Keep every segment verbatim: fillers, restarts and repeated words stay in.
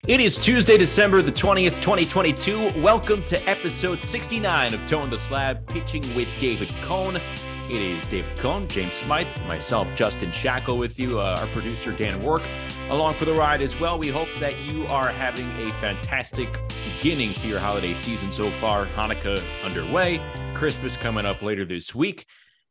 It is Tuesday, December the twentieth, twenty twenty-two. Welcome to episode sixty-nine of Tone the Slab, Pitching with David Cone. It is David Cone, James Smythe, myself, Justin Shackle with you, uh, our producer, Dan Rourke, along for the ride as well. We hope that you are having a fantastic beginning to your holiday season so far. Hanukkah underway, Christmas coming up later this week.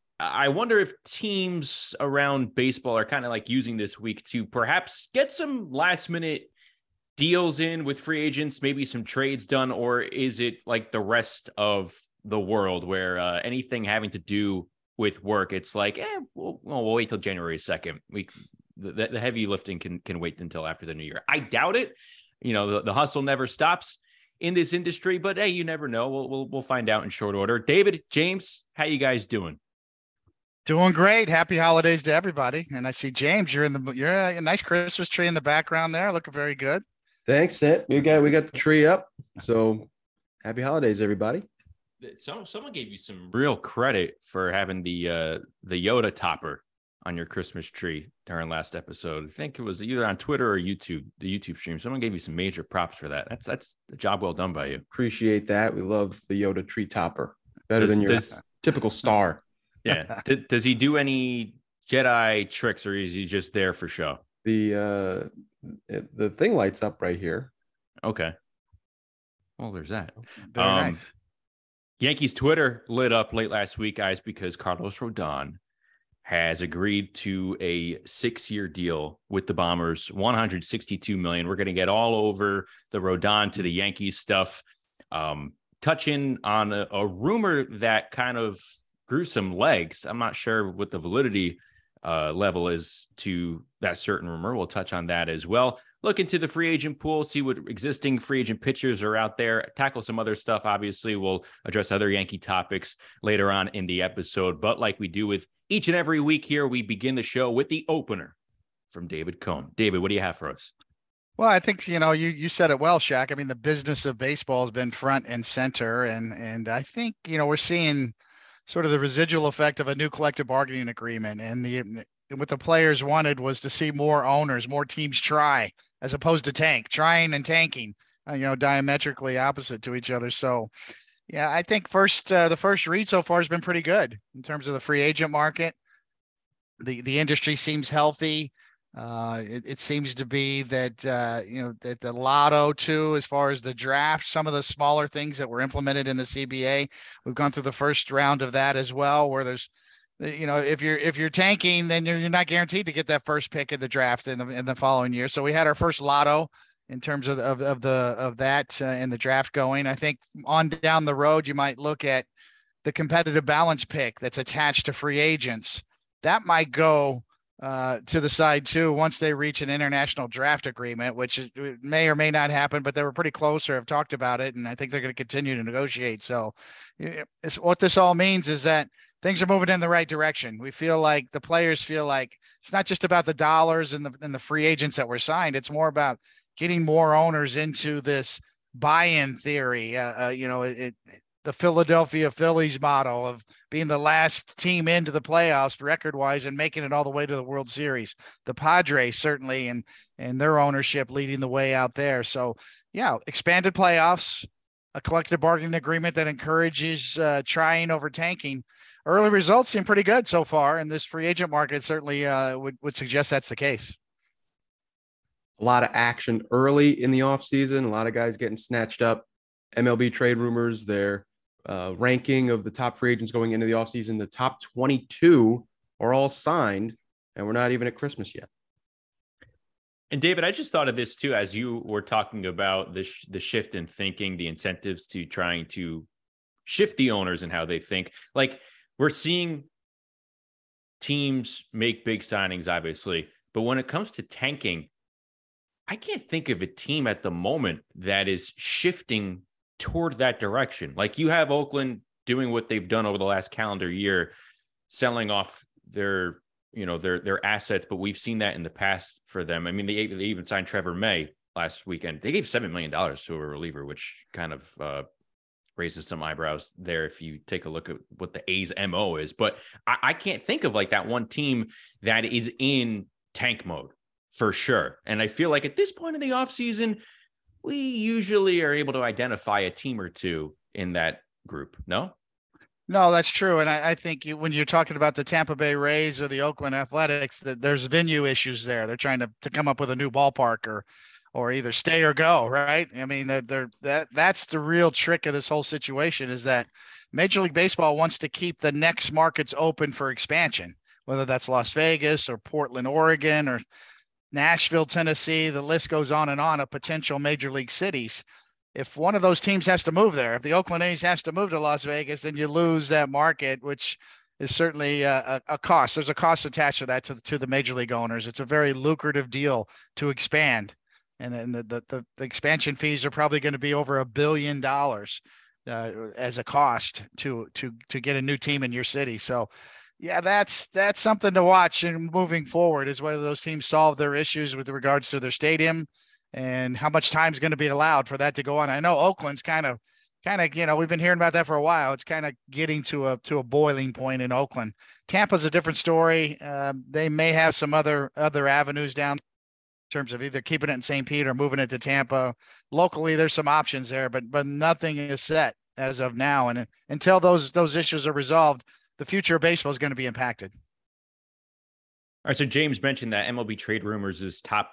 I wonder if teams around baseball are kind of like using this week to perhaps get some last minute deals in with free agents, maybe some trades done, or is it like the rest of the world where uh, anything having to do with work, it's like, eh, we'll, we'll wait till January second. We the, the heavy lifting can can wait until after the new year. I doubt it. You know, the, the hustle never stops in this industry, but hey, you never know. We'll we'll we'll find out in short order. David, James, how you guys doing? Doing great. Happy holidays to everybody. And I see James, you're in the you're a nice Christmas tree in the background there, looking very good. Thanks, Ed. We got we got the tree up. So happy holidays, everybody. So someone gave you some real credit for having the uh, the Yoda topper on your Christmas tree during last episode. I think it was either on Twitter or YouTube, the YouTube stream. Someone gave you some major props for that. That's that's a job well done by you. Appreciate that. We love the Yoda tree topper. Better does, than your does, typical star. Yeah. D- does he do any Jedi tricks, or is he just there for show? The uh, it, the thing lights up right here. Okay. Well, there's that. Very um, nice. Yankees Twitter lit up late last week, guys, because Carlos Rodon has agreed to a six-year deal with the Bombers, one hundred sixty-two million dollars. We're going to get all over the Rodon to the Yankees stuff, um, touching on a, a rumor that kind of grew some legs. I'm not sure what the validity uh, level is to that certain rumor. We'll touch on that as well. Look into the free agent pool, see what existing free agent pitchers are out there, tackle some other stuff. Obviously, we'll address other Yankee topics later on in the episode. But like we do with each and every week here, we begin the show with the opener from David Cone. David, what do you have for us? Well, I think, you know, you you said it well, Shaq. I mean, the business of baseball has been front and center. And, and I think, you know, we're seeing sort of the residual effect of a new collective bargaining agreement. And the what the players wanted was to see more owners, more teams try, as opposed to tank. Trying and tanking, uh, you know, diametrically opposite to each other. So, yeah, I think first uh, the first read so far has been pretty good in terms of the free agent market. The the industry seems healthy. Uh, it, it seems to be that, uh, you know, that the lotto too, as far as the draft, some of the smaller things that were implemented in the C B A, we've gone through the first round of that as well, where there's, you know, if you're, if you're tanking, then you're, you're not guaranteed to get that first pick in the draft in the, in the following year. So we had our first lotto in terms of, of, of the, of that uh, in the draft going. I think on down the road, you might look at the competitive balance pick that's attached to free agents. That might go uh, to the side too, once they reach an international draft agreement, which is, may or may not happen, but they were pretty close or have talked about it. And I think they're going to continue to negotiate. So it's, what this all means is that things are moving in the right direction. We feel like the players feel like it's not just about the dollars and the, and the free agents that were signed. It's more about getting more owners into this buy-in theory. Uh, uh, you know, it, it the Philadelphia Phillies model of being the last team into the playoffs record wise and making it all the way to the World Series. The Padres certainly, and, and their ownership leading the way out there. So yeah, expanded playoffs, a collective bargaining agreement that encourages uh, trying over tanking. Early results seem pretty good so far. And this free agent market certainly uh, would, would suggest that's the case. A lot of action early in the offseason. A lot of guys getting snatched up. M L B trade rumors, their uh, ranking of the top free agents going into the offseason, the top twenty-two are all signed, and we're not even at Christmas yet. And David, I just thought of this too, as you were talking about the, sh- the shift in thinking, the incentives to trying to shift the owners and how they think. Like, we're seeing teams make big signings, obviously, but when it comes to tanking, I can't think of a team at the moment that is shifting toward that direction. Like, you have Oakland doing what they've done over the last calendar year, selling off their, you know, their, their assets. But we've seen that in the past for them. I mean, they, they even signed Trevor May last weekend. They gave seven million dollars to a reliever, which kind of uh, raises some eyebrows there if you take a look at what the A's M O is. But I, I can't think of like that one team that is in tank mode for sure. And I feel like at this point in the offseason, we usually are able to identify a team or two in that group. No? No, that's true. And I, I think you, when you're talking about the Tampa Bay Rays or the Oakland Athletics, that there's venue issues there. They're trying to, to come up with a new ballpark or, or either stay or go. Right. I mean, they're, they're that that's the real trick of this whole situation, is that Major League Baseball wants to keep the next markets open for expansion, whether that's Las Vegas or Portland, Oregon, or Nashville, Tennessee. The list goes on and on of potential major league cities. If one of those teams has to move there, if the Oakland A's has to move to Las Vegas, then you lose that market, which is certainly a, a cost. There's a cost attached to that to, to the major league owners. It's a very lucrative deal to expand. And then the, the, the, the expansion fees are probably going to be over a billion dollars uh, as a cost to, to, to get a new team in your city. So yeah, that's, that's something to watch. And moving forward is whether those teams solve their issues with regards to their stadium and how much time is going to be allowed for that to go on. I know Oakland's kind of, kind of, you know, we've been hearing about that for a while. It's kind of getting to a, to a boiling point in Oakland. Tampa's a different story. Uh, they may have some other, other avenues down in terms of either keeping it in Saint Pete or moving it to Tampa. Locally, there's some options there, but, but nothing is set as of now. And until those, those issues are resolved, the future of baseball is going to be impacted. All right. So James mentioned that M L B Trade Rumors is top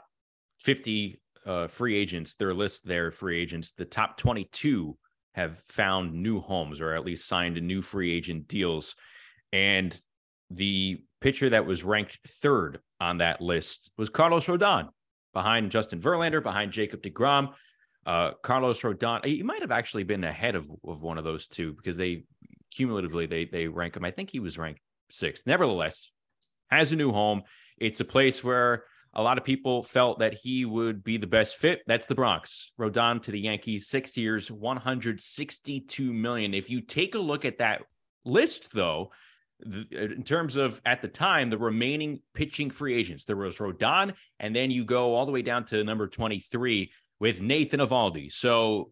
fifty uh, free agents, their list there, free agents. The top twenty-two have found new homes, or at least signed new free agent deals. And the pitcher that was ranked third on that list was Carlos Rodon, behind Justin Verlander, behind Jacob deGrom. Uh, Carlos Rodon, he might have actually been ahead of, of one of those two, because they cumulatively, they, they rank him. I think he was ranked sixth. Nevertheless, has a new home. It's a place where a lot of people felt that he would be the best fit. That's the Bronx. Rodon to the Yankees, six years, one hundred sixty-two million dollars. If you take a look at that list, though, the, in terms of, at the time, the remaining pitching free agents, there was Rodon, and then you go all the way down to number twenty-three with Nathan Eovaldi. So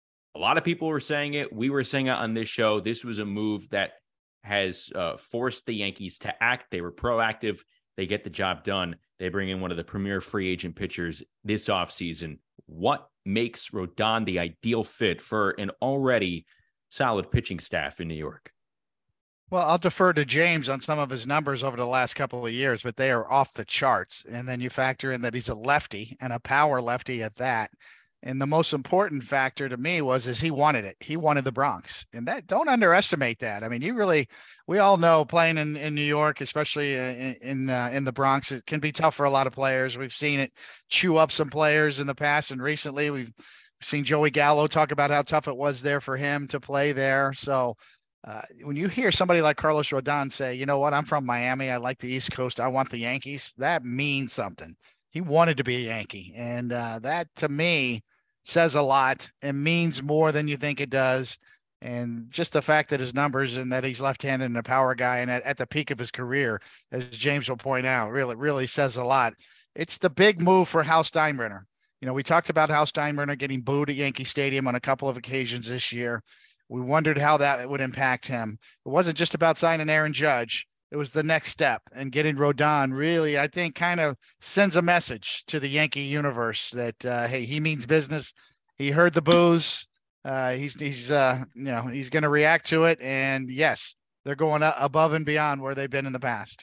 a lot of people were saying it. We were saying it on this show. This was a move that has uh, forced the Yankees to act. They were proactive. They get the job done. They bring in one of the premier free agent pitchers this offseason. What makes Rodon the ideal fit for an already solid pitching staff in New York? Well, I'll defer to James on some of his numbers over the last couple of years, but they are off the charts. And then you factor in that he's a lefty, and a power lefty at that. And the most important factor to me was, is he wanted it. He wanted the Bronx, and that, don't underestimate that. I mean, you really, we all know playing in, in New York, especially in, in, uh, in the Bronx, it can be tough for a lot of players. We've seen it chew up some players in the past. And recently we've seen Joey Gallo talk about how tough it was there for him to play there. So uh, when you hear somebody like Carlos Rodon say, you know what, I'm from Miami, I like the East Coast, I want the Yankees, that means something. He wanted to be a Yankee. And uh, that, to me, says a lot and means more than you think it does. And just the fact that his numbers and that he's left-handed and a power guy, and at, at the peak of his career, as James will point out, really, really says a lot. It's the big move for Hal Steinbrenner. You know, we talked about Hal Steinbrenner getting booed at Yankee Stadium on a couple of occasions this year. We wondered how that would impact him. It wasn't just about signing Aaron Judge. It was the next step, and getting Rodon really, I think, kind of sends a message to the Yankee universe that, uh, hey, he means business. He heard the boos. Uh, he's, he's, uh, you know, he's going to react to it. And yes, they're going above and beyond where they've been in the past.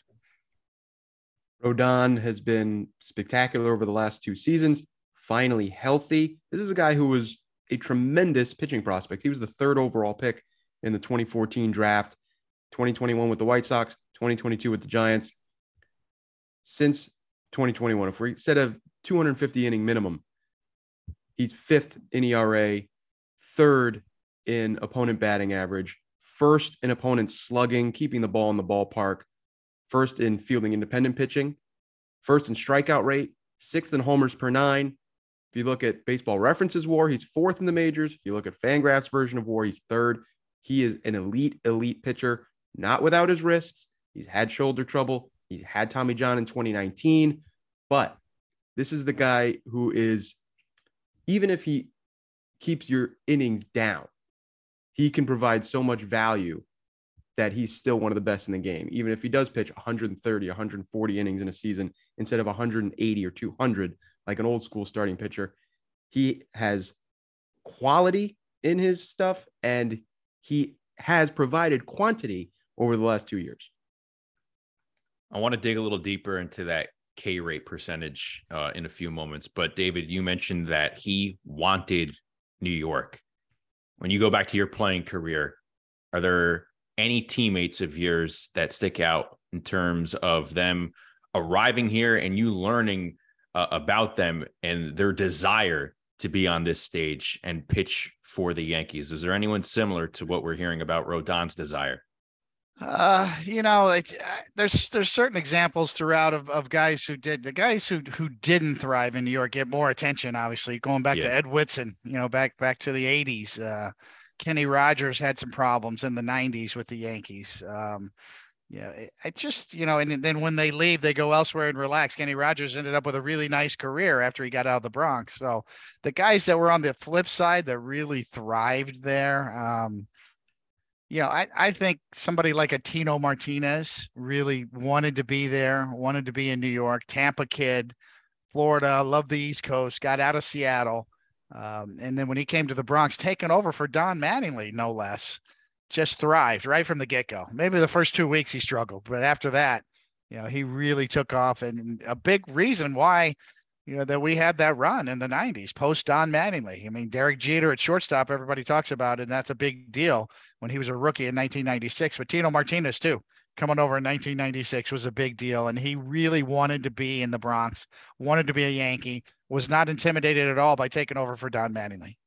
Rodon has been spectacular over the last two seasons, finally healthy. This is a guy who was a tremendous pitching prospect. He was the third overall pick in the twenty fourteen draft, twenty twenty-one with the White Sox, twenty twenty-two with the Giants. Since twenty twenty-one, if we instead of two hundred fifty inning minimum, he's fifth in E R A, third in opponent batting average, first in opponent slugging, keeping the ball in the ballpark, first in fielding independent pitching, first in strikeout rate, sixth in homers per nine. If you look at Baseball References WAR, he's fourth in the majors. If you look at Fangraphs version of WAR, he's third. He is an elite, elite pitcher, not without his risks. He's had shoulder trouble. He's had Tommy John in twenty nineteen. But this is the guy who is, even if he keeps your innings down, he can provide so much value that he's still one of the best in the game. Even if he does pitch one hundred thirty, one hundred forty innings in a season instead of one hundred eighty or two hundred, like an old school starting pitcher, He has quality in his stuff, and he has provided quantity over the last two years. I want to dig a little deeper into that K rate percentage uh, in a few moments. But David, you mentioned that he wanted New York. When you go back to your playing career, are there any teammates of yours that stick out in terms of them arriving here and you learning uh, about them and their desire to be on this stage and pitch for the Yankees? Is there anyone similar to what we're hearing about Rodon's desire? Uh, you know, it, uh, there's there's certain examples throughout of, of guys who did. The guys who who didn't thrive in New York get more attention, obviously. Going back Yeah. to Ed Whitson, you know, back back to the eighties. Uh, Kenny Rogers had some problems in the nineties with the Yankees. Um, yeah, it, it just, you know, and then when they leave, they go elsewhere and relax. Kenny Rogers ended up with a really nice career after he got out of the Bronx. So the guys that were on the flip side that really thrived there, um, you know, I, I think somebody like a Tino Martinez really wanted to be there, wanted to be in New York. Tampa kid, Florida, loved the East Coast, got out of Seattle. Um, and then when he came to the Bronx, taking over for Don Mattingly, no less, just thrived right from the get-go. Maybe the first two weeks he struggled, but after that, you know, he really took off. And a big reason why, you know, that we had that run in the nineties post Don Mattingly. I mean, Derek Jeter at shortstop, everybody talks about it, and that's a big deal when he was a rookie in nineteen ninety-six. But Tino Martinez, too, coming over in nineteen ninety-six was a big deal. And he really wanted to be in the Bronx, wanted to be a Yankee, was not intimidated at all by taking over for Don Mattingly.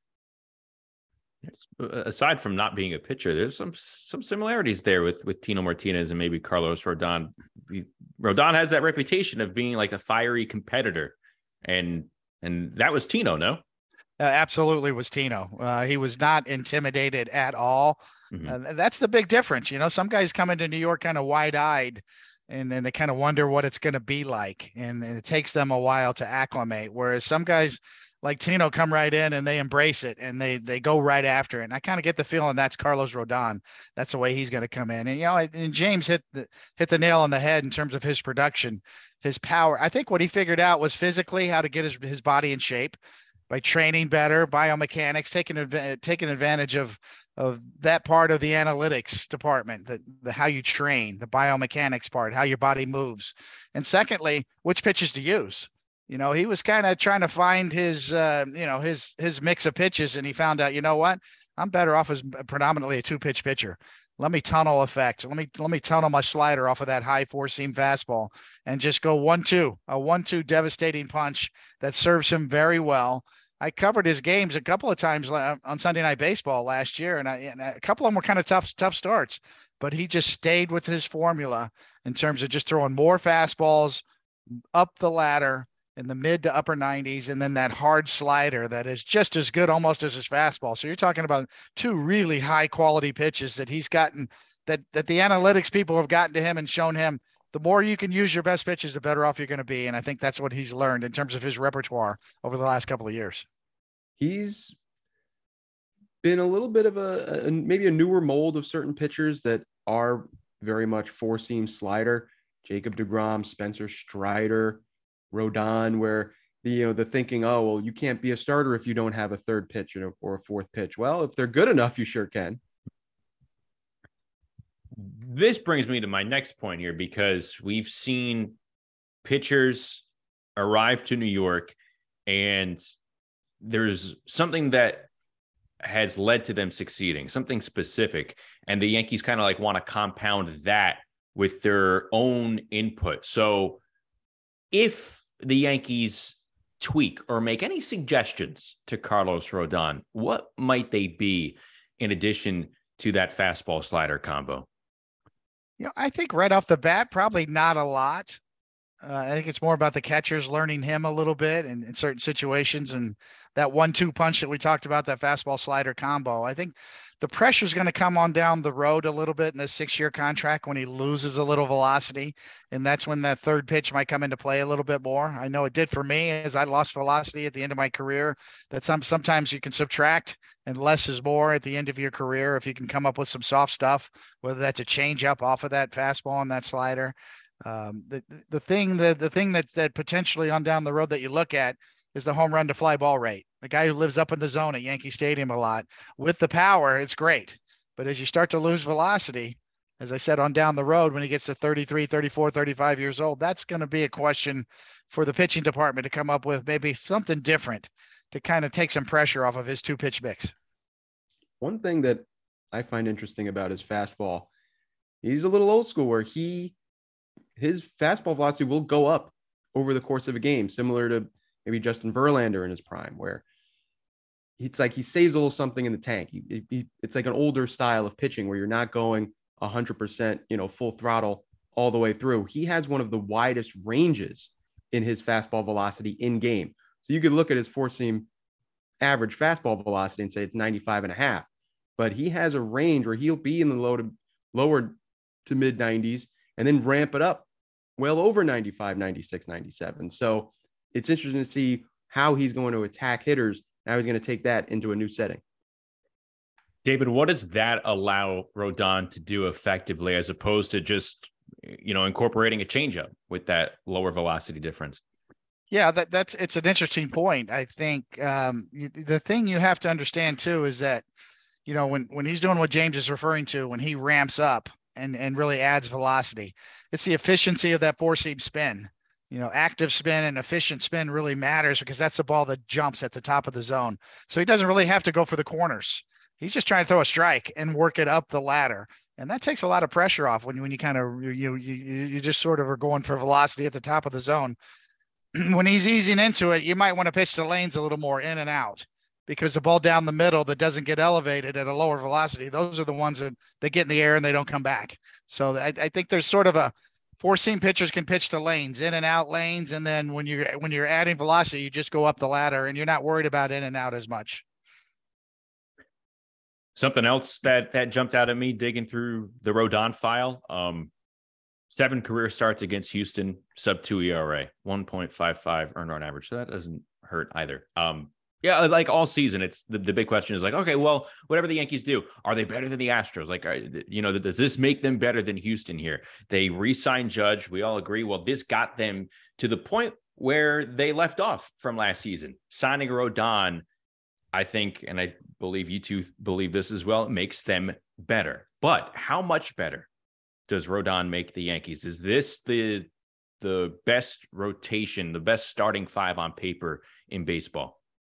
Aside from not being a pitcher, there's some some similarities there with with Tino Martinez and maybe Carlos Rodon. Rodon has that reputation of being like a fiery competitor, and and that was Tino, no? Uh, absolutely was Tino. Uh, he was not intimidated at all. Mm-hmm. Uh, that's the big difference. You know, some guys come into New York kind of wide-eyed, and then they kind of wonder what it's going to be like, and, and it takes them a while to acclimate. Whereas some guys like Tino come right in and they embrace it and they they go right after it. And I kind of get the feeling that's Carlos Rodon. That's the way he's going to come in. And, you know, and James hit the, hit the nail on the head in terms of his production, his power. I think what he figured out was physically how to get his, his body in shape by training better, biomechanics, taking, adv- taking advantage of, of that part of the analytics department, the, the, how you train, the biomechanics part, how your body moves. And secondly, which pitches to use. You know, he was kind of trying to find his, uh, you know, his his mix of pitches, and he found out, you know what, I'm better off as predominantly a two pitch pitcher. Let me tunnel effect. Let me let me tunnel my slider off of that high four seam fastball and just go one two, a one two devastating punch that serves him very well. I covered his games a couple of times on Sunday Night Baseball last year, and, I, and a couple of them were kind of tough tough starts, but he just stayed with his formula in terms of just throwing more fastballs up the ladder in the mid to upper nineties, and then that hard slider that is just as good almost as his fastball. So you're talking about two really high quality pitches that he's gotten, that that the analytics people have gotten to him and shown him the more you can use your best pitches, the better off you're going to be. And I think that's what he's learned in terms of his repertoire over the last couple of years. He's been a little bit of a, a maybe a newer mold of certain pitchers that are very much four seam slider. Jacob deGrom, Spencer Strider, Rodon, where the, you know, the thinking, oh, well, you can't be a starter if you don't have a third pitch or, or a fourth pitch. Well, if they're good enough, you sure can. This brings me to my next point here, because we've seen pitchers arrive to New York and there's something that has led to them succeeding, something specific. And the Yankees kind of like want to compound that with their own input. So if the Yankees tweak or make any suggestions to Carlos Rodon, what might they be in addition to that fastball slider combo? You know, I think right off the bat, probably not a lot. Uh, I think it's more about the catchers learning him a little bit in, in certain situations, and that one two punch that we talked about, that fastball slider combo. I think the pressure is going to come on down the road a little bit in this six-year contract when he loses a little velocity, and that's when that third pitch might come into play a little bit more. I know it did for me as I lost velocity at the end of my career. That some sometimes you can subtract, and less is more at the end of your career if you can come up with some soft stuff, whether that's a change up off of that fastball and that slider. Um, the the thing the the thing that that potentially on down the road that you look at is the home run to fly ball rate. The guy who lives up in the zone at Yankee Stadium a lot. With the power, it's great. But as you start to lose velocity, as I said, on down the road, when he gets to thirty-three, thirty-four, thirty-five years old, that's going to be a question for the pitching department to come up with maybe something different to kind of take some pressure off of his two pitch mix. One thing that I find interesting about his fastball, he's a little old school where he, his fastball velocity will go up over the course of a game, similar to maybe Justin Verlander in his prime, where it's like he saves a little something in the tank. He, he, it's like an older style of pitching where you're not going one hundred percent, you know, full throttle all the way through. He has one of the widest ranges in his fastball velocity in game. So you could look at his four seam average fastball velocity and say it's ninety-five and a half, but he has a range where he'll be in the low to lower to mid nineties and then ramp it up well over ninety-five, ninety-six, ninety-seven. So it's interesting to see how he's going to attack hitters. Now he's going to take that into a new setting. David, what does that allow Rodon to do effectively as opposed to just, you know, incorporating a changeup with that lower velocity difference? Yeah, that that's it's an interesting point. I think um, the thing you have to understand too is that, you know, when when he's doing what James is referring to, when he ramps up and and really adds velocity, it's the efficiency of that four seam spin. You know, active spin and efficient spin really matters because that's the ball that jumps at the top of the zone. So he doesn't really have to go for the corners. He's just trying to throw a strike and work it up the ladder. And that takes a lot of pressure off when you, when you kind of, you, you, you just sort of are going for velocity at the top of the zone. When he's easing into it, you might want to pitch the lanes a little more in and out because the ball down the middle that doesn't get elevated at a lower velocity, those are the ones that they get in the air and they don't come back. So I, I think there's sort of a four seam pitchers can pitch the lanes, in and out lanes. And then when you're, when you're adding velocity, you just go up the ladder and you're not worried about in and out as much. Something else that that jumped out at me digging through the Rodon file, um, seven career starts against Houston, sub two E R A, one point five five earned run average. So that doesn't hurt either. Um, yeah, like all season, it's the, the big question is like, okay, well, whatever the Yankees do, are they better than the Astros? Like, are, you know, does this make them better than Houston here? They re-signed Judge. We all agree. Well, this got them to the point where they left off from last season. Signing Rodon, I think, and I believe you two believe this as well, it makes them better. But how much better does Rodon make the Yankees? Is this the the best rotation, the best starting five on paper in baseball?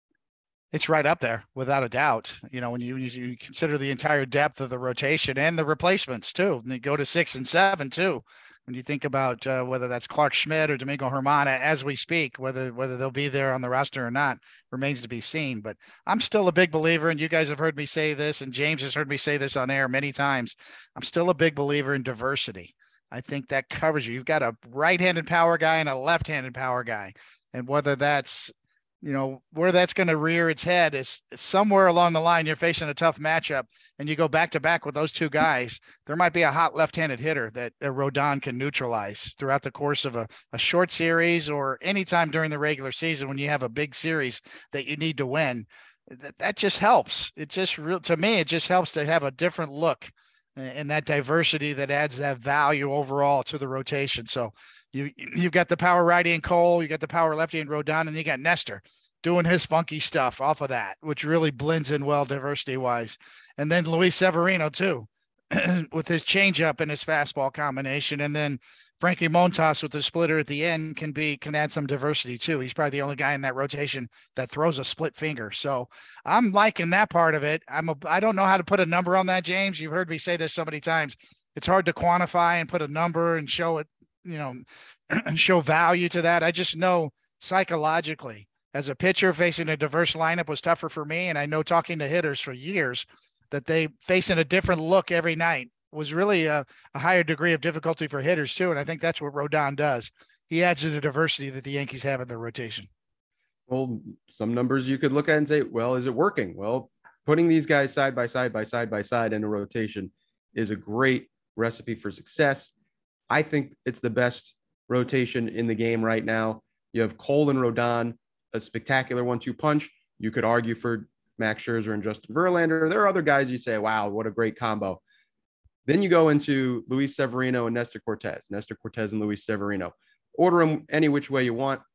It's right up there without a doubt. You know, when you, you consider the entire depth of the rotation and the replacements too, and they go to six and seven too. When you think about uh, whether that's Clark Schmidt or Domingo Germán as we speak, whether whether they'll be there on the roster or not remains to be seen. But I'm still a big believer, and you guys have heard me say this, and James has heard me say this on air many times. I'm still a big believer in diversity. I think that covers you. You've got a right-handed power guy and a left-handed power guy. And whether that's, you know, where that's going to rear its head is somewhere along the line. You're facing a tough matchup and you go back to back with those two guys. There might be a hot left-handed hitter that uh, Rodon can neutralize throughout the course of a, a short series or anytime during the regular season when you have a big series that you need to win. That, that just helps. It just real to me, it just helps to have a different look and that diversity that adds that value overall to the rotation. So you, you've got the power righty and Cole, you got the power lefty and Rodon, and you got Nestor doing his funky stuff off of that, which really blends in well diversity wise. And then Luis Severino too, with his changeup and his fastball combination. And then Frankie Montas with the splitter at the end can be, can add some diversity too. He's probably the only guy in that rotation that throws a split finger. So I'm liking that part of it. I'm a, I don't know how to put a number on that, James. You've heard me say this so many times. It's hard to quantify and put a number and show it, you know, show value to that. I just know psychologically as a pitcher facing a diverse lineup was tougher for me. And I know talking to hitters for years that they facing a different look every night was really a, a higher degree of difficulty for hitters too. And I think that's what Rodon does. He adds to the diversity that the Yankees have in their rotation. Well, some numbers you could look at and say, well, is it working? Well, putting these guys side by side by side by side in a rotation is a great recipe for success. I think it's the best rotation in the game right now. You have Cole and Rodon, a spectacular one two punch. You could argue for Max Scherzer and Justin Verlander. There are other guys you say, wow, what a great combo. Then you go into Luis Severino and Nestor Cortez, Nestor Cortez and Luis Severino. Order them any which way you want.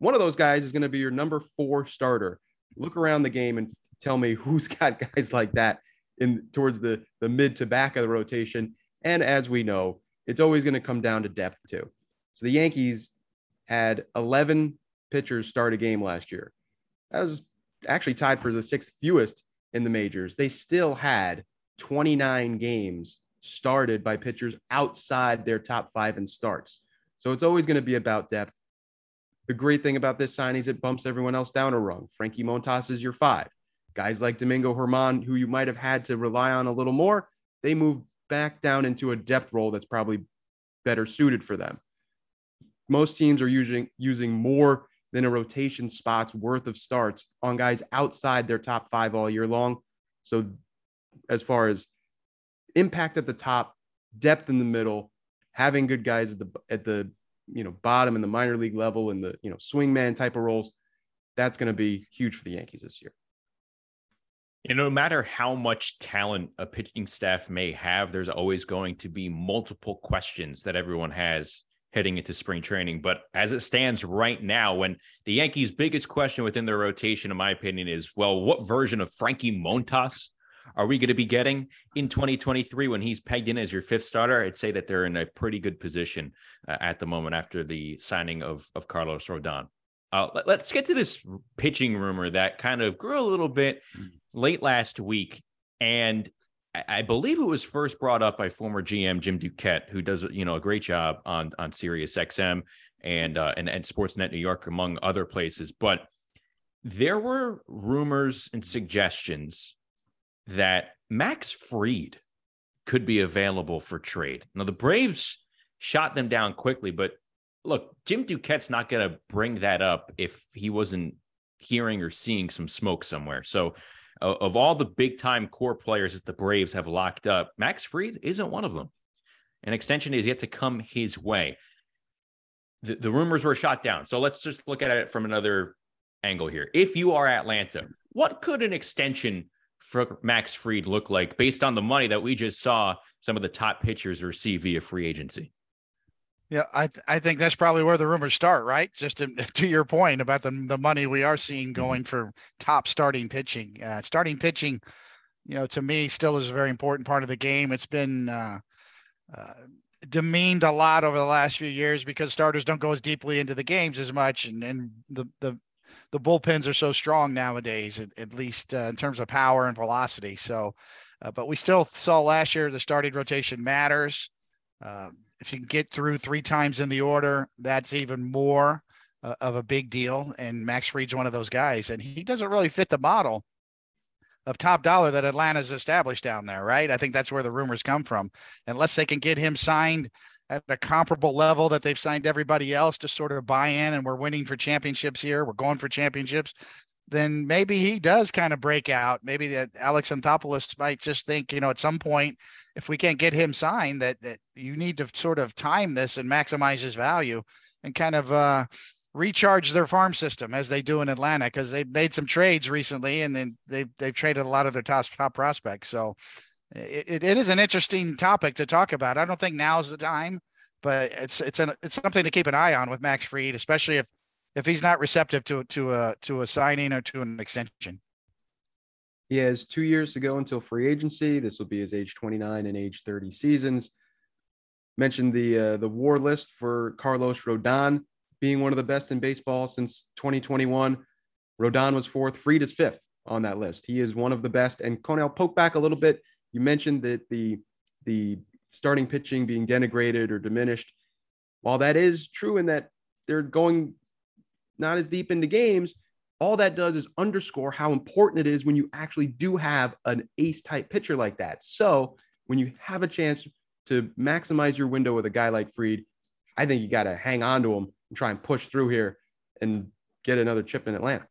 one of those guys is going to be your number four starter. Look around the game and tell me who's got guys like that in towards the, the mid to back of the rotation. And as we know, it's always going to come down to depth too. So the Yankees had eleven pitchers start a game last year. That was actually tied for the sixth fewest in the majors. They still had twenty-nine games started by pitchers outside their top five in starts. So it's always going to be about depth. The great thing about this signing is it bumps everyone else down a rung. Frankie Montas is your five. Guys like Domingo Germán, who you might have had to rely on a little more, they move back down into a depth role that's probably better suited for them. Most teams are using using more than a rotation spot's worth of starts on guys outside their top five all year long. So as far as impact at the top, depth in the middle, having good guys at the at the you know bottom in the minor league level and the you know swingman type of roles, that's going to be huge for the Yankees this year. You know, no matter how much talent a pitching staff may have, there's always going to be multiple questions that everyone has heading into spring training. But as it stands right now, when the Yankees' biggest question within their rotation, in my opinion, is, well, what version of Frankie Montas are we going to be getting in twenty twenty-three when he's pegged in as your fifth starter? I'd say that they're in a pretty good position uh, at the moment after the signing of, of Carlos Rodon. Uh, let, let's get to this pitching rumor that kind of grew a little bit late last week. And I, I believe it was first brought up by former G M Jim Duquette, who does, you know, a great job on, on Sirius X M and, uh, and, and Sportsnet New York, among other places. But there were rumors and suggestions that Max Fried could be available for trade. Now, the Braves shot them down quickly, but look, Jim Duquette's not going to bring that up if he wasn't hearing or seeing some smoke somewhere. So uh, of all the big time core players that the Braves have locked up, Max Fried isn't one of them. An extension is yet to come his way. The, the rumors were shot down. So let's just look at it from another angle here. If you are Atlanta, what could an extension for Max Fried look like based on the money that we just saw some of the top pitchers receive via free agency? Yeah, I th- I think that's probably where the rumors start, right? Just to, to your point about the the money we are seeing going for top starting pitching. Uh, starting pitching, you know, to me still is a very important part of the game. It's been uh, uh, demeaned a lot over the last few years because starters don't go as deeply into the games as much, and and the the the bullpens are so strong nowadays, at, at least uh, in terms of power and velocity. So, uh, but we still saw last year the starting rotation matters. Uh, If you can get through three times in the order, that's even more uh, of a big deal. And Max Fried's one of those guys, and he doesn't really fit the model of top dollar that Atlanta's established down there, right? I think that's where the rumors come from. Unless they can get him signed at a comparable level that they've signed everybody else to sort of buy in, and we're winning for championships here, we're going for championships, then maybe he does kind of break out. Maybe that Alex Anthopoulos might just think, you know, at some point, if we can't get him signed, that that you need to sort of time this and maximize his value and kind of uh, recharge their farm system as they do in Atlanta, because they've made some trades recently and then they've, they've traded a lot of their top, top prospects. So it, it is an interesting topic to talk about. I don't think now's the time, but it's it's an, it's something to keep an eye on with Max Fried, especially if if he's not receptive to to a to a signing or to an extension. He has two years to go until free agency. This will be his age twenty-nine and age thirty seasons. Mentioned the uh, the WAR list for Carlos Rodon being one of the best in baseball since twenty twenty-one. Rodon was fourth, Fried is fifth on that list. He is one of the best. And Conal, poke back a little bit. You mentioned that the the starting pitching being denigrated or diminished. While that is true in that they're going not as deep into games, all that does is underscore how important it is when you actually do have an ace type pitcher like that. So when you have a chance to maximize your window with a guy like Fried, I think you got to hang on to him and try and push through here and get another chip in Atlanta.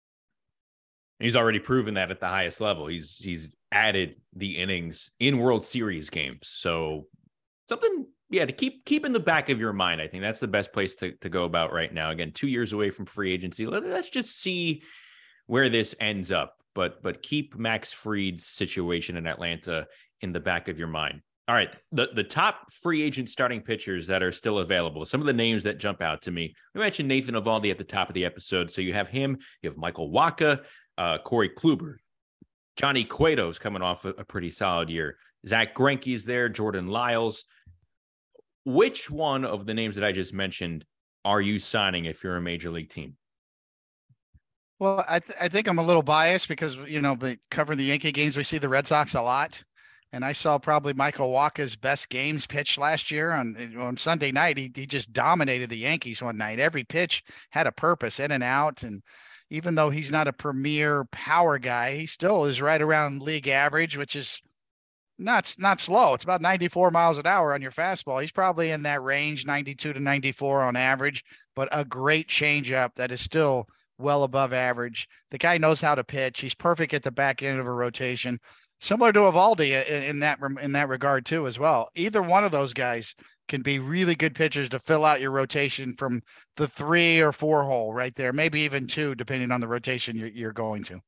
He's already proven that at the highest level. He's he's added the innings in World Series games. So something, yeah, to keep keep in the back of your mind. I think that's the best place to, to go about right now. Again, two years away from free agency. Let, let's just see where this ends up. But but keep Max Fried's situation in Atlanta in the back of your mind. All right. The the top free agent starting pitchers that are still available. Some of the names that jump out to me. We mentioned Nathan Eovaldi at the top of the episode. So you have him, you have Michael Wacha, uh, Corey Kluber, Johnny Cueto's coming off a, a pretty solid year. Zach Greinke's there, Jordan Lyles. Which one of the names that I just mentioned are you signing if you're a major league team? Well, I, th- I think I'm a little biased because, you know, but covering the Yankee games, we see the Red Sox a lot. And I saw probably Michael Wacha's best games pitched last year on on Sunday night. He he just dominated the Yankees one night. Every pitch had a purpose, in and out. And even though he's not a premier power guy, he still is right around league average, which is not not slow. It's about ninety-four miles an hour on your fastball. He's probably in that range, ninety-two to ninety-four on average, but a great changeup that is still well above average. The guy knows how to pitch. He's perfect at the back end of a rotation. Similar to Eovaldi in, in that in that regard too, as well. Either one of those guys can be really good pitchers to fill out your rotation from the three or four hole right there, maybe even two, depending on the rotation you're, you're going to.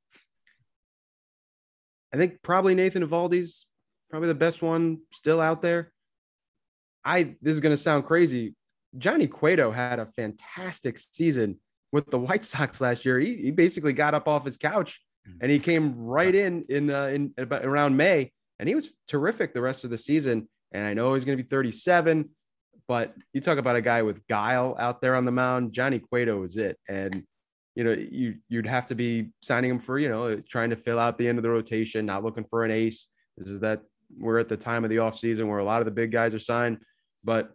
I think probably Nathan Eovaldi's probably the best one still out there. I this is going to sound crazy. Johnny Cueto had a fantastic season with the White Sox last year. He, he basically got up off his couch and he came right in in uh, in about around May, and he was terrific the rest of the season. And I know he's going to be thirty-seven, but you talk about a guy with guile out there on the mound. Johnny Cueto is it, and you know you you'd have to be signing him for you know trying to fill out the end of the rotation, not looking for an ace. This is that we're at the time of the offseason where a lot of the big guys are signed, but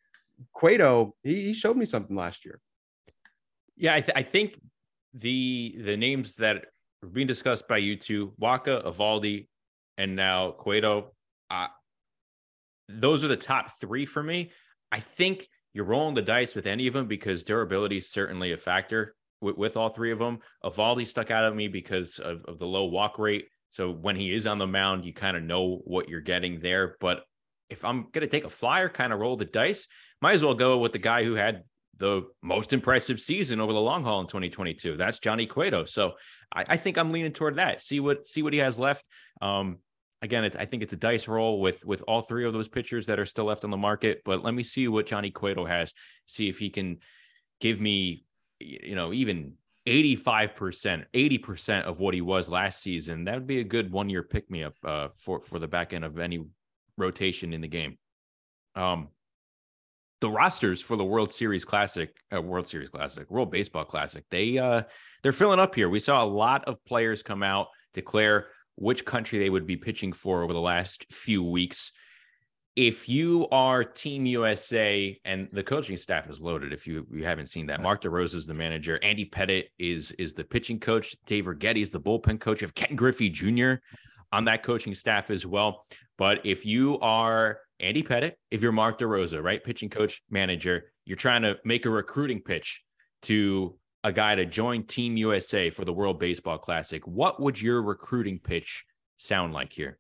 Cueto he, he showed me something last year. Yeah, I, th- I think the the names that are being discussed by you two, Wacha, Eovaldi, and now Cueto, uh, those are the top three for me. I think you're rolling the dice with any of them because durability is certainly a factor with, with all three of them. Eovaldi stuck out at me because of, of the low walk rate. So when he is on the mound, you kind of know what you're getting there. But if I'm going to take a flyer, kind of roll the dice, might as well go with the guy who had the most impressive season over the long haul in twenty twenty-two. That's Johnny Cueto. So I, I think I'm leaning toward that. See what see what he has left. Um, again, it's, I think it's a dice roll with with all three of those pitchers that are still left on the market. But let me see what Johnny Cueto has. See if he can give me, you know, even eighty-five percent, eighty percent of what he was last season. That would be a good one year pick me up uh, for for the back end of any rotation in the game. Um. The rosters for the World Series Classic, uh, World Series Classic, World Baseball Classic, they uh, they're filling up here. We saw a lot of players come out, declare which country they would be pitching for over the last few weeks. If you are Team U S A, and the coaching staff is loaded, if you, you haven't seen that, Mark DeRosa is the manager, Andy Pettitte is is the pitching coach, Dave Righetti is the bullpen coach, of Ken Griffey Junior on that coaching staff as well. But if you are Andy Pettitte, if you're Mark DeRosa, right, pitching coach, manager, you're trying to make a recruiting pitch to a guy to join Team U S A for the World Baseball Classic, what would your recruiting pitch sound like here?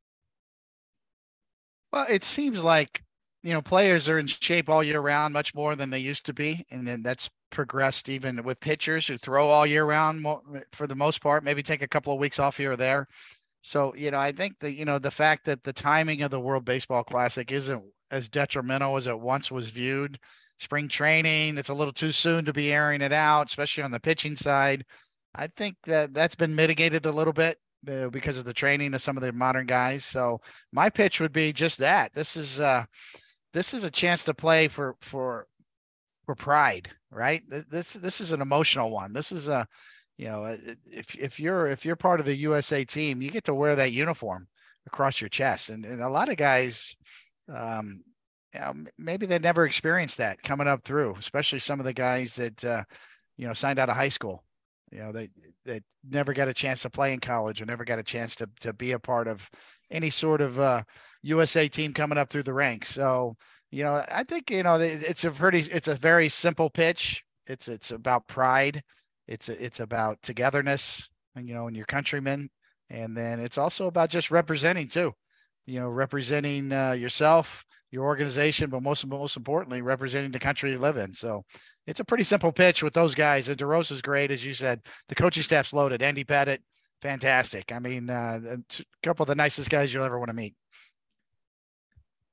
Well, it seems like, you know, players are in shape all year round, much more than they used to be. And then that's progressed even with pitchers who throw all year round for the most part, maybe take a couple of weeks off here or there. So, you know, I think that, you know, the fact that the timing of the World Baseball Classic isn't as detrimental as it once was viewed. Spring training, it's a little too soon to be airing it out, especially on the pitching side. I think that that's been mitigated a little bit uh, because of the training of some of the modern guys. So my pitch would be just that. This is uh, this is a chance to play for for for pride, right? This this is an emotional one. This is a You know, if if you're if you're part of the U S A team, you get to wear that uniform across your chest, and, and a lot of guys, um, you know, maybe they never experienced that coming up through, especially some of the guys that uh, you know signed out of high school. You know, they they never got a chance to play in college, or never got a chance to to be a part of any sort of uh, U S A team coming up through the ranks. So, you know, I think you know it's a pretty it's a very simple pitch. It's it's about pride. It's a, it's about togetherness, you know, and your countrymen. And then it's also about just representing too, you know, representing uh, yourself, your organization, but most, most importantly, representing the country you live in. So it's a pretty simple pitch with those guys. And DeRosa's great. As you said, the coaching staff's loaded. Andy Pettitte, fantastic. I mean, uh, a couple of the nicest guys you'll ever want to meet.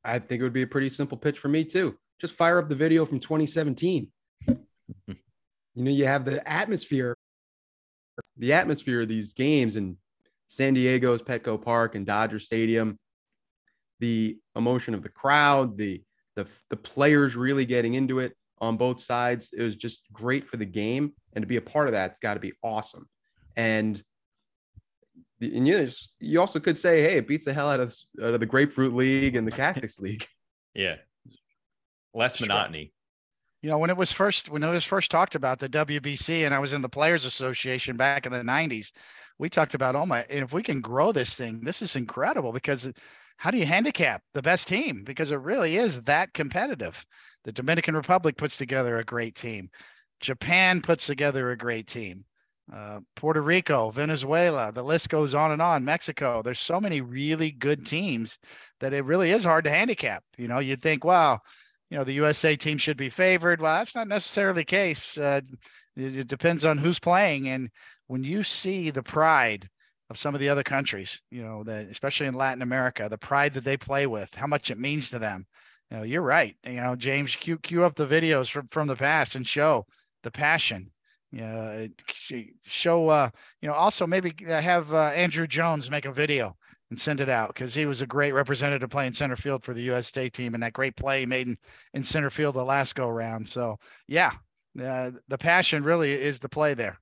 I think it would be a pretty simple pitch for me too. Just fire up the video from twenty seventeen. You know, you have the atmosphere, the atmosphere of these games in San Diego's Petco Park and Dodger Stadium, the emotion of the crowd, the, the, the players really getting into it on both sides. It was just great for the game. And to be a part of that, it's got to be awesome. And, the, and you, know, you also could say, hey, it beats the hell out of, out of the Grapefruit League and the Cactus League. Yeah. Less monotony. You know, when it was first, when it was first talked about, the W B C, and I was in the Players Association back in the nineties, we talked about, oh my, if we can grow this thing, this is incredible, because how do you handicap the best team? Because it really is that competitive. The Dominican Republic puts together a great team. Japan puts together a great team. Uh, Puerto Rico, Venezuela, the list goes on and on. Mexico, there's so many really good teams that it really is hard to handicap. You know, you'd think, wow, you know, the U S A team should be favored. Well, that's not necessarily the case. Uh, it, it depends on who's playing. And when you see the pride of some of the other countries, you know, that especially in Latin America, the pride that they play with, how much it means to them. You know, you're right. You know, James, cue, cue up the videos from, from the past and show the passion. You know, show, uh, you know, also maybe have uh, Andrew Jones make a video and send it out, because he was a great representative playing center field for the U S state team, and that great play he made in, in center field the last go round. So yeah, uh, the passion really is the play there.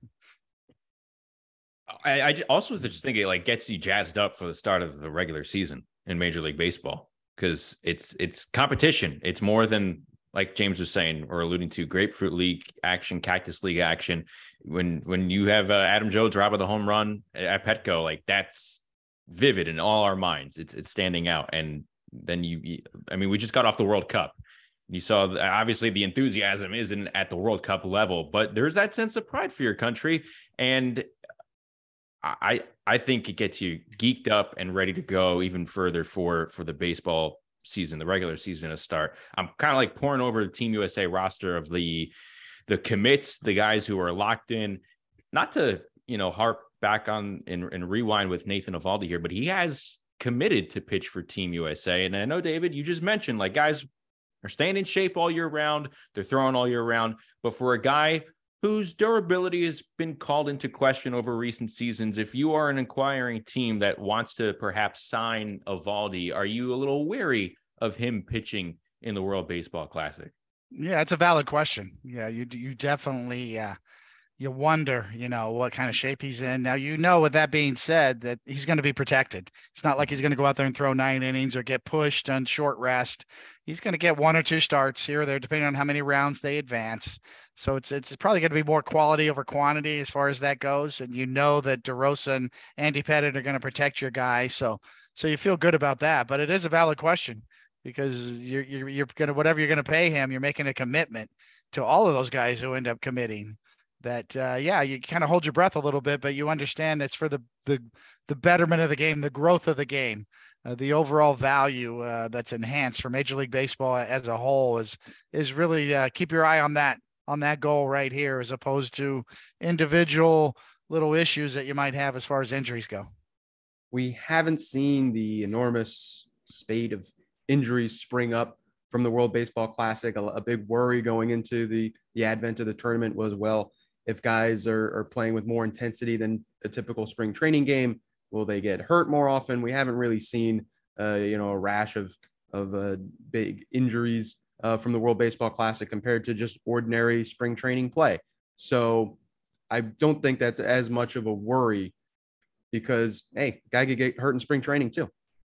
I, I also just think it like gets you jazzed up for the start of the regular season in Major League Baseball, because it's it's competition. It's more than, like James was saying or alluding to, Grapefruit League action, Cactus League action. When when you have uh, Adam Jones rob with a home run at Petco, like that's vivid in all our minds. It's it's standing out. And then you, you I mean, we just got off the World Cup. You saw, obviously, the enthusiasm isn't at the World Cup level, but there's that sense of pride for your country. And I I think it gets you geeked up and ready to go even further for for the baseball season, the regular season to start. I'm kind of like pouring over the Team U S A roster of the the commits, the guys who are locked in. Not to, you know, harp back on and, and rewind with Nathan Eovaldi here, but he has committed to pitch for Team U S A. And I know, David, you just mentioned, like, guys are staying in shape all year round. They're throwing all year round. But for a guy whose durability has been called into question over recent seasons, if you are an inquiring team that wants to perhaps sign Eovaldi, are you a little wary of him pitching in the World Baseball Classic? Yeah, it's a valid question. Yeah, you you definitely uh, you wonder, you know, what kind of shape he's in. Now, you know, with that being said, that he's going to be protected. It's not like he's going to go out there and throw nine innings or get pushed on short rest. He's going to get one or two starts here or there, depending on how many rounds they advance. So it's it's probably going to be more quality over quantity as far as that goes. And you know that DeRosa and Andy Pettitte are going to protect your guy. So so you feel good about that. But it is a valid question, because you're you're, you're going to, whatever you're going to pay him, you're making a commitment to all of those guys who end up committing. That uh, yeah, you kind of hold your breath a little bit, but you understand it's for the the the betterment of the game, the growth of the game, uh, the overall value uh, that's enhanced for Major League Baseball as a whole is is really uh, keep your eye on that on that goal right here, as opposed to individual little issues that you might have as far as injuries go. We haven't seen the enormous spate of injuries spring up from the World Baseball Classic. A, a big worry going into the the advent of the tournament was, well, if guys are, are playing with more intensity than a typical spring training game, will they get hurt more often? We haven't really seen, uh, you know, a rash of of uh, big injuries uh, from the World Baseball Classic compared to just ordinary spring training play. So I don't think that's as much of a worry, because, hey, guy could get hurt in spring training too.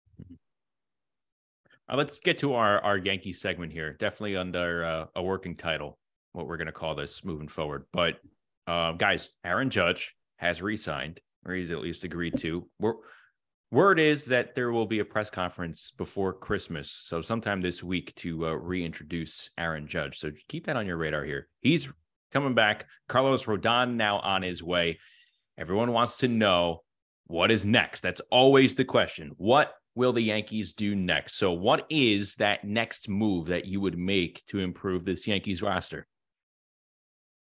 Uh, let's get to our, our Yankee segment here. Definitely under uh, a working title, what we're going to call this moving forward. But Uh, guys, Aaron Judge has re-signed, or he's at least agreed to. We're, word is that there will be a press conference before Christmas, so sometime this week, to uh, reintroduce Aaron Judge. So keep that on your radar here. He's coming back. Carlos Rodon now on his way. Everyone wants to know what is next. That's always the question. What will the Yankees do next? So what is that next move that you would make to improve this Yankees roster?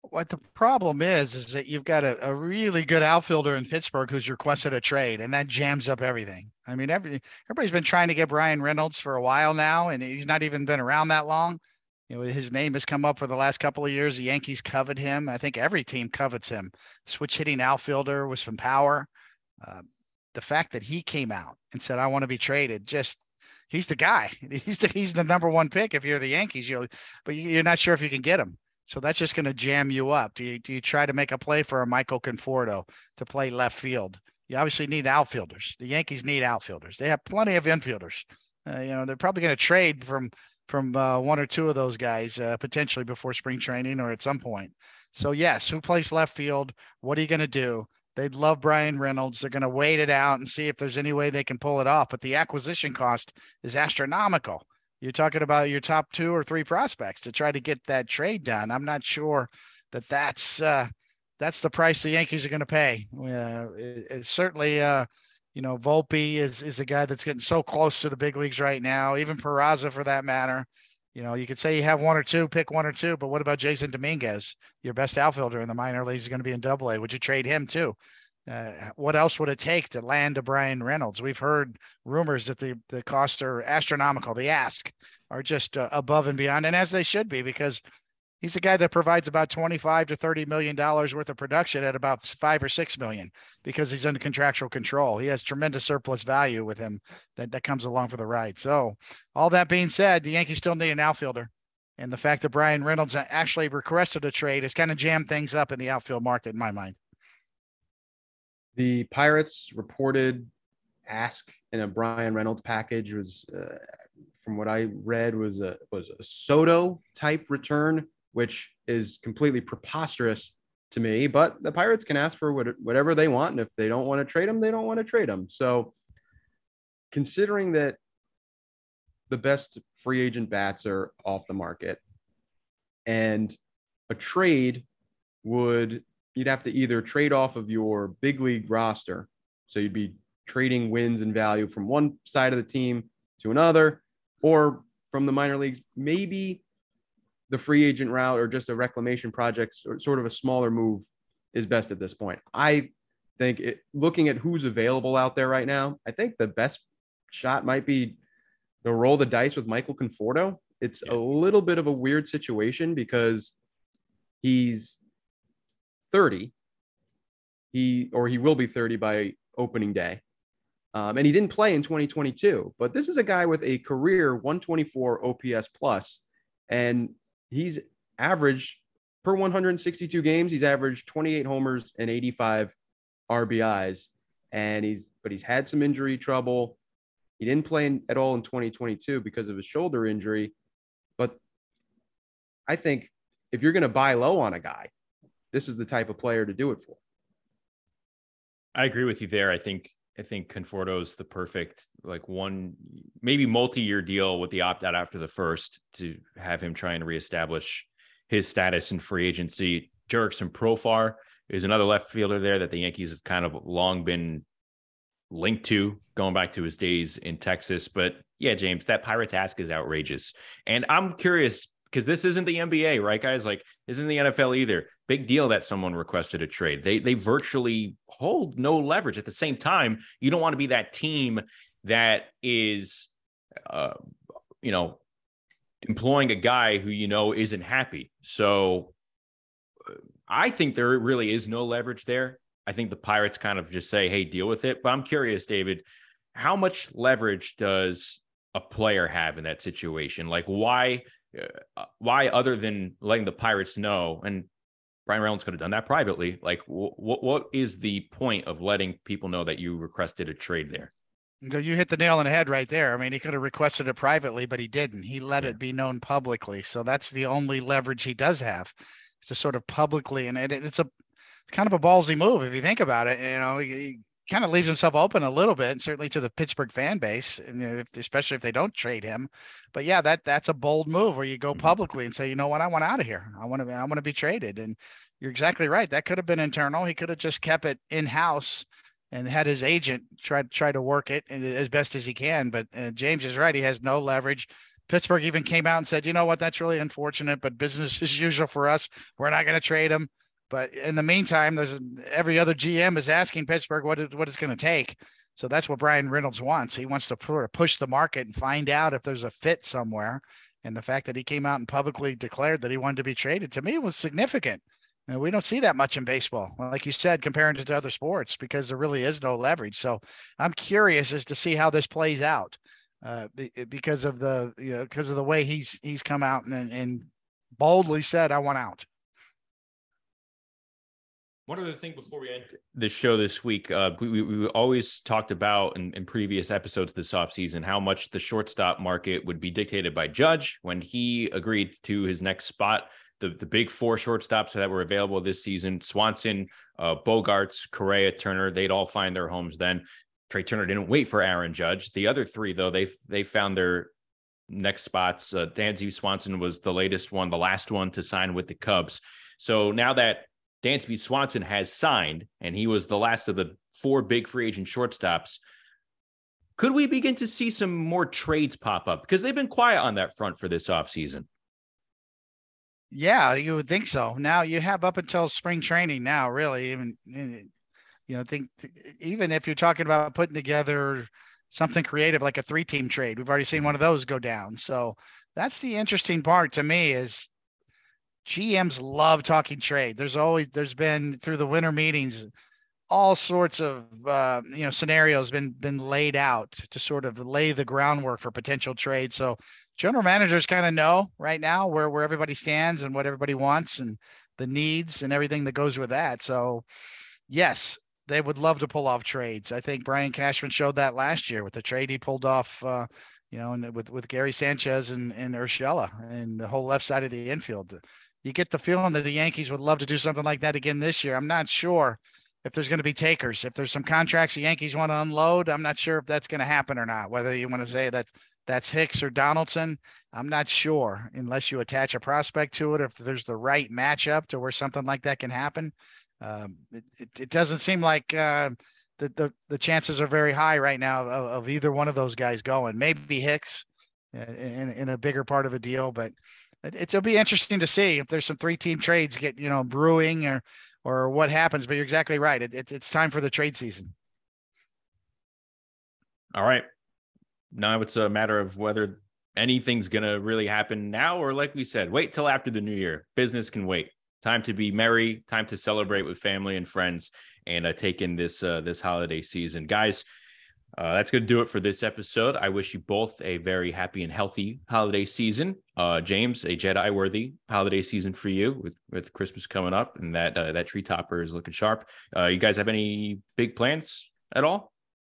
What the problem is, is that you've got a, a really good outfielder in Pittsburgh who's requested a trade, and that jams up everything. I mean, every, everybody's been trying to get Bryan Reynolds for a while now, and he's not even been around that long. You know, his name has come up for the last couple of years. The Yankees covet him. I think every team covets him. Switch hitting outfielder with some power. Uh, the fact that he came out and said, I want to be traded, just he's the guy. He's the, he's the number one pick if you're the Yankees, you but you're not sure if you can get him. So that's just going to jam you up. Do you do you try to make a play for a Michael Conforto to play left field? You obviously need outfielders. The Yankees need outfielders. They have plenty of infielders. Uh, you know, they're probably going to trade from from uh, one or two of those guys uh, potentially before spring training or at some point. So yes, who plays left field? What are you going to do? They'd love Bryan Reynolds. They're going to wait it out and see if there's any way they can pull it off. But the acquisition cost is astronomical. You're talking about your top two or three prospects to try to get that trade done. I'm not sure that that's uh, that's the price the Yankees are going to pay. Uh, it, it's certainly, uh, you know, Volpe is is a guy that's getting so close to the big leagues right now. Even Peraza, for that matter. You know, you could say you have one or two, pick one or two, but what about Jason Dominguez? Your best outfielder in the minor leagues is going to be in Double A. Would you trade him too? Uh, what else would it take to land a Bryan Reynolds? We've heard rumors that the, the costs are astronomical. The ask are just uh, above and beyond, and as they should be, because he's a guy that provides about twenty-five to thirty million dollars worth of production at about five or six million because he's under contractual control. He has tremendous surplus value with him that, that comes along for the ride. So all that being said, the Yankees still need an outfielder. And the fact that Bryan Reynolds actually requested a trade has kind of jammed things up in the outfield market in my mind. The Pirates reported ask in a Bryan Reynolds package was, uh, from what I read, was a was a Soto type return, which is completely preposterous to me. But the Pirates can ask for what, whatever they want, and if they don't want to trade them, they don't want to trade them. So, considering that the best free agent bats are off the market, and a trade would you'd have to either trade off of your big league roster. So you'd be trading wins and value from one side of the team to another, or from the minor leagues, maybe the free agent route or just a reclamation project, or sort of a smaller move is best at this point. I think it, looking at who's available out there right now, I think the best shot might be to roll the dice with Michael Conforto. It's yeah. a little bit of a weird situation because he's thirty. He or he will be thirty by opening day. Um, and he didn't play in twenty twenty-two, but this is a guy with a career one twenty-four O P S plus, and he's averaged per one hundred sixty-two games. He's averaged twenty-eight homers and eighty-five R B Is, and he's but he's had some injury trouble. He didn't play in, at all in twenty twenty-two because of his shoulder injury. But I think if you're going to buy low on a guy, this is the type of player to do it for. I agree with you there. I think I think Conforto's the perfect, like, one, maybe multi-year deal with the opt-out after the first to have him try and reestablish his status in free agency. Jurickson Profar is another left fielder there that the Yankees have kind of long been linked to, going back to his days in Texas. But yeah, James, that Pirates ask is outrageous. And I'm curious, because this isn't the N B A, right, guys? Like, this isn't the N F L either. Big deal that someone requested a trade. They they virtually hold no leverage. At the same time, you don't want to be that team that is, uh, you know, employing a guy who, you know, isn't happy. So I think there really is no leverage there. I think the Pirates kind of just say, hey, deal with it. But I'm curious, David, how much leverage does a player have in that situation? Like, why, uh, why other than letting the Pirates know, and Bryan Reynolds could have done that privately, like, w- what is the point of letting people know that you requested a trade there? You hit the nail on the head right there. I mean, he could have requested it privately, but he didn't. He let Yeah. it be known publicly. So that's the only leverage he does have, to sort of publicly. And it, it's a it's kind of a ballsy move if you think about it. You know, he, he kind of leaves himself open a little bit, and certainly to the Pittsburgh fan base, and you know, if, especially if they don't trade him. But yeah, that that's a bold move where you go publicly and say, you know what, I want out of here. I want to I want to be traded. And you're exactly right. That could have been internal. He could have just kept it in house and had his agent try try to work it as best as he can. But uh, James is right. He has no leverage. Pittsburgh even came out and said, you know what, that's really unfortunate, but business as usual for us. We're not going to trade him. But in the meantime, there's every other G M is asking Pittsburgh what it, what it's going to take. So that's what Brian Reynolds wants. He wants to push the market and find out if there's a fit somewhere. And the fact that he came out and publicly declared that he wanted to be traded, to me, was significant. And we don't see that much in baseball, like you said, comparing it to other sports, because there really is no leverage. So I'm curious as to see how this plays out, uh, because of the, you know, because of the way he's he's come out and, and boldly said, I want out. One other thing before we end the show this week, uh, we, we, we always talked about in, in previous episodes this offseason how much the shortstop market would be dictated by Judge when he agreed to his next spot. The, the big four shortstops that were available this season, Swanson, uh, Bogarts, Correa, Turner, they'd all find their homes then. Trey Turner didn't wait for Aaron Judge. The other three, though, they they found their next spots. Uh, Dansby Swanson was the latest one, the last one to sign with the Cubs. So now that Dansby Swanson has signed, and he was the last of the four big free agent shortstops, could we begin to see some more trades pop up? Because they've been quiet on that front for this offseason. Yeah, you would think so. Now you have up until spring training now, really. Even, you know, think even if you're talking about putting together something creative like a three-team trade, we've already seen one of those go down. So that's the interesting part to me is G Ms love talking trade. There's always, there's been through the winter meetings, all sorts of, uh, you know, scenarios been, been laid out to sort of lay the groundwork for potential trade. So general managers kind of know right now where, where everybody stands and what everybody wants and the needs and everything that goes with that. So yes, they would love to pull off trades. I think Brian Cashman showed that last year with the trade he pulled off, uh, you know, and with, with Gary Sanchez and, and Urshela and the whole left side of the infield. You get the feeling that the Yankees would love to do something like that again this year. I'm not sure if there's going to be takers. If there's some contracts the Yankees want to unload, I'm not sure if that's going to happen or not. Whether you want to say that that's Hicks or Donaldson, I'm not sure unless you attach a prospect to it. If there's the right matchup to where something like that can happen, um, it, it, it doesn't seem like uh, the, the the chances are very high right now of, of either one of those guys going. Maybe Hicks in, in a bigger part of a deal, but it'll be interesting to see if there's some three-team trades get, you know, brewing or or what happens. But you're exactly right. It, it, it's time for the trade season. All right. Now it's a matter of whether anything's going to really happen now or, like we said, wait till after the new year. Business can wait. Time to be merry. Time to celebrate with family and friends and uh, take in this uh, this holiday season. Guys, Uh, that's going to do it for this episode. I wish you both a very happy and healthy holiday season. Uh, James, a Jedi-worthy holiday season for you with, with Christmas coming up, and that uh, that tree topper is looking sharp. Uh, you guys have any big plans at all?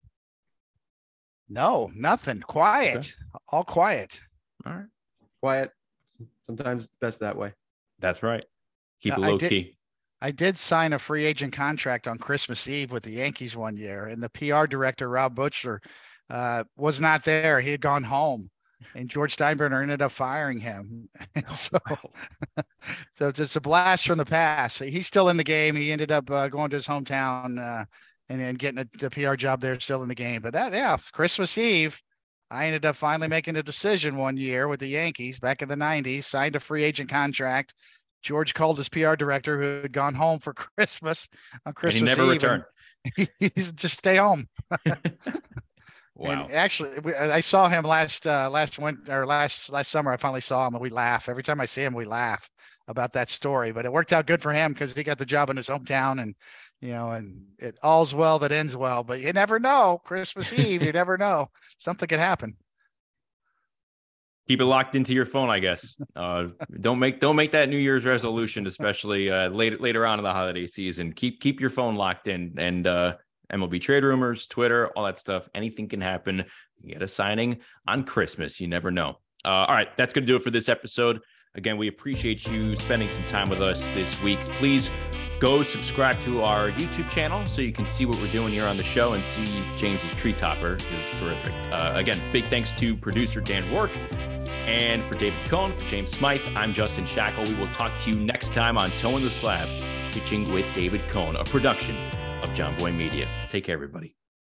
No, nothing. Quiet. Okay. All quiet. All right. Quiet. Sometimes it's best that way. That's right. Keep uh, it low I did, key. I did sign a free agent contract on Christmas Eve with the Yankees one year, and the P R director, Rob Butcher, uh, was not there. He had gone home, and George Steinbrenner ended up firing him. Oh, so, wow. so it's, it's a blast from the past. He's still in the game. He ended up uh, going to his hometown uh, and then getting a, a P R job there, still in the game. But that, yeah, Christmas Eve, I ended up finally making a decision one year with the Yankees back in the nineties, signed a free agent contract. George called his P R director who had gone home for Christmas on Christmas and he never Eve, returned. He, he's just stay home. Wow. And actually, we, I saw him last uh, last winter or last last summer. I finally saw him, and we laugh every time I see him. We laugh about that story, but it worked out good for him because he got the job in his hometown, and you know, and it all's well that ends well. But you never know. Christmas Eve, you never know. Something could happen. Keep it locked into your phone, I guess. Uh, don't make don't make that New Year's resolution, especially uh, later later on in the holiday season. Keep keep your phone locked in, and uh, M L B trade rumors, Twitter, all that stuff. Anything can happen. You get a signing on Christmas. You never know. Uh, all right, that's going to do it for this episode. Again, we appreciate you spending some time with us this week. Please go subscribe to our YouTube channel so you can see what we're doing here on the show and see James's tree topper. It's terrific. Uh, again, big thanks to producer Dan Rourke. And for David Cohn, for James Smythe, I'm Justin Shackle. We will talk to you next time on Toeing the Slab, Pitching with David Cohn, a production of John Boy Media. Take care, everybody.